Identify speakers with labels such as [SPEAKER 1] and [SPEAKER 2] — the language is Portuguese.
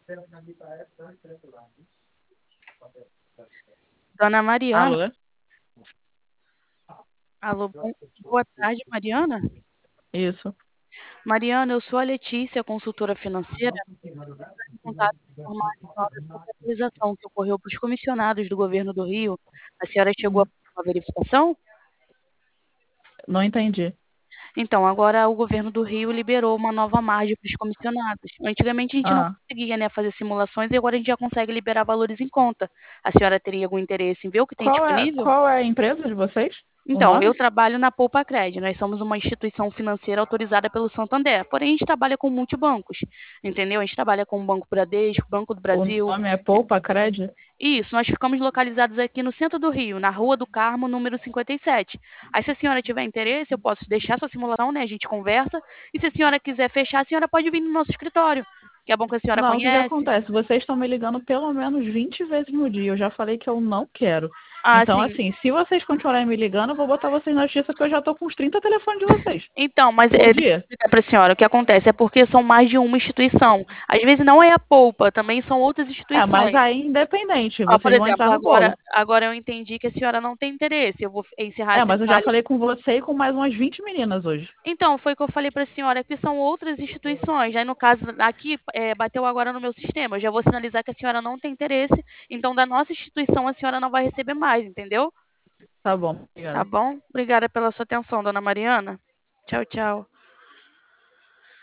[SPEAKER 1] Dona Mariana,
[SPEAKER 2] Alô?
[SPEAKER 1] alô, boa tarde, Mariana.
[SPEAKER 2] Isso.
[SPEAKER 1] Mariana, eu sou a Letícia, consultora financeira, em contato com informar a senhora sobre a atualização que ocorreu para os comissionados do governo do Rio. A senhora chegou a
[SPEAKER 2] Hum,
[SPEAKER 1] fazer uma verificação?
[SPEAKER 2] Não entendi.
[SPEAKER 1] Então, agora o governo do Rio liberou uma nova margem para os comissionados. Antigamente a gente não
[SPEAKER 2] Ah,
[SPEAKER 1] conseguia, né, fazer simulações e agora a gente já consegue liberar valores em conta. A senhora teria algum interesse em ver o que tem disponível?
[SPEAKER 2] qual é a empresa de vocês? O
[SPEAKER 1] Então, eu
[SPEAKER 2] nome?
[SPEAKER 1] trabalho na Poupacred. Nós somos uma instituição financeira autorizada pelo Santander. Porém, a gente trabalha com multibancos, entendeu? A gente trabalha com o Banco Bradesco, Banco do
[SPEAKER 2] O
[SPEAKER 1] Brasil.
[SPEAKER 2] nome é Poupa Cred?
[SPEAKER 1] Isso, nós ficamos localizados aqui no centro do Rio, na Rua do Carmo, número 57. Aí, se a senhora tiver interesse, eu posso deixar sua simulação, né? A gente conversa. E se a senhora quiser fechar, a senhora pode vir no nosso escritório, que é bom que a senhora
[SPEAKER 2] Não, o que que
[SPEAKER 1] conhece.
[SPEAKER 2] acontece? Vocês estão me ligando pelo menos 20 vezes no dia. Eu já falei que eu não quero.
[SPEAKER 1] Ah,
[SPEAKER 2] Então,
[SPEAKER 1] sim.
[SPEAKER 2] assim, se vocês continuarem me ligando, eu vou botar vocês na justiça porque eu já tô com uns 30 telefones de vocês.
[SPEAKER 1] Então, mas
[SPEAKER 2] Por
[SPEAKER 1] deixa eu
[SPEAKER 2] dia.
[SPEAKER 1] explicar para a senhora o que acontece. É porque são mais de uma instituição. Às vezes não é a Poupa, também são outras
[SPEAKER 2] É, mas
[SPEAKER 1] instituições.
[SPEAKER 2] aí, independente,
[SPEAKER 1] Ó, por
[SPEAKER 2] vocês vão
[SPEAKER 1] exemplo,
[SPEAKER 2] entrar no bolo.
[SPEAKER 1] agora eu entendi que a senhora não tem interesse. Eu vou encerrar
[SPEAKER 2] É,
[SPEAKER 1] essa
[SPEAKER 2] mas eu já
[SPEAKER 1] análise.
[SPEAKER 2] falei com você e com mais umas 20 meninas hoje.
[SPEAKER 1] Então, foi o que eu falei para a senhora, que são outras instituições. Aí, no caso, aqui, bateu agora no meu sistema. Eu já vou sinalizar que a senhora não tem interesse. Então, da nossa instituição, a senhora não vai receber mais, entendeu?
[SPEAKER 2] Tá bom,
[SPEAKER 1] Tá
[SPEAKER 2] obrigada.
[SPEAKER 1] bom? Obrigada pela sua atenção, dona Mariana. Tchau, tchau.